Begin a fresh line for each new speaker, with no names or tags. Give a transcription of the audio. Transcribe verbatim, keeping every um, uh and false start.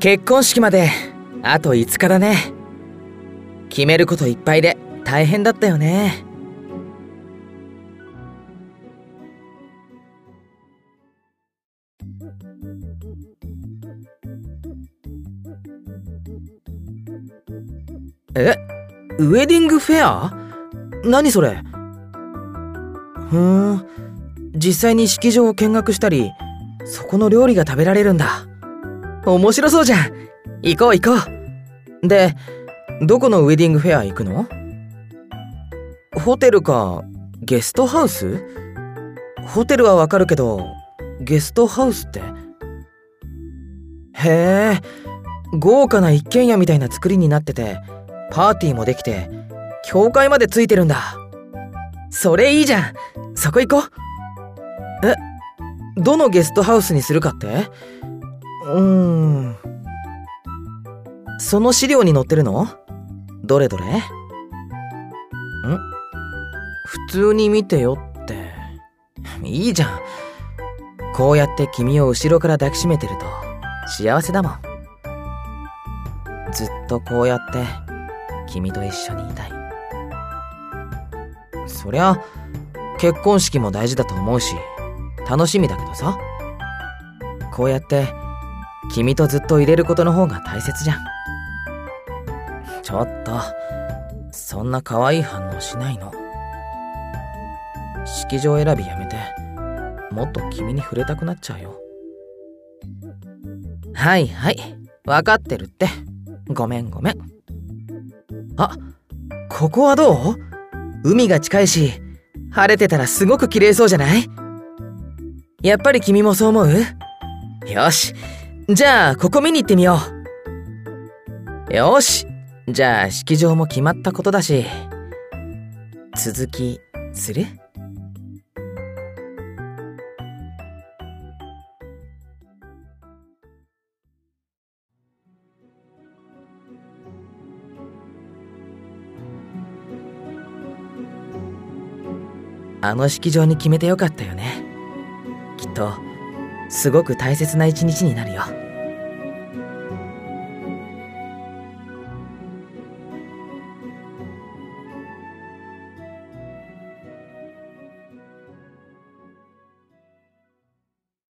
結婚式まであといつかだね。決めることいっぱいで大変だったよね。え、ウェディングフェア？何それ？ふーん、実際に式場を見学したり、そこの料理が食べられるんだ。面白そうじゃん。行こう行こう。で、どこのウェディングフェア行くの？ホテルかゲストハウス？ホテルはわかるけど、ゲストハウスって？へえ、豪華な一軒家みたいな作りになってて、パーティーもできて、教会までついてるんだ。それいいじゃん。そこ行こう。え、どのゲストハウスにするかって？うーん。その資料に載ってるの？どれどれ？ん？普通に見てよって。いいじゃん。こうやって君を後ろから抱きしめてると幸せだもん。ずっとこうやって君と一緒にいたい。そりゃ結婚式も大事だと思うし楽しみだけどさ、こうやって君とずっといれることの方が大切じゃん。ちょっとそんな可愛い反応しないの。式場選びやめて、もっと君に触れたくなっちゃうよ。はいはい、分かってるって。ごめんごめん。あ、ここはどう？海が近いし、晴れてたらすごく綺麗そうじゃない？やっぱり君もそう思う？よし、じゃあここ見に行ってみよう。よし、じゃあ式場も決まったことだし、続きする？あの式場に決めてよかったよね。きっとすごく大切な一日になるよ。